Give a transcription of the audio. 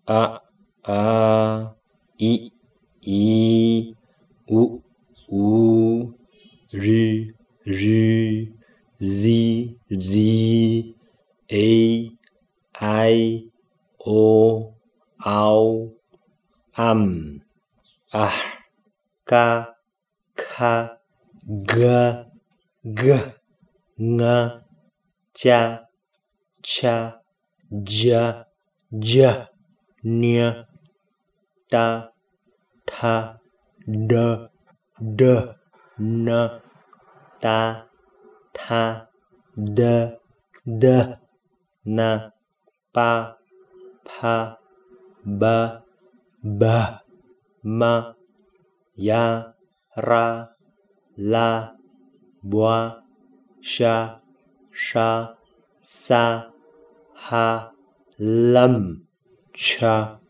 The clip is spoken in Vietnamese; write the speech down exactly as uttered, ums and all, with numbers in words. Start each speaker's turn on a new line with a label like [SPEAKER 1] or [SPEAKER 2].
[SPEAKER 1] a a i i u u ri ri zi zi a i o ao am ah ka kha ga ga nga cha cha ja ja nia ta tha đa đa na ta tha đa đa na pa pha ba ba ma ya ra la bua sha sha sa ha lam cha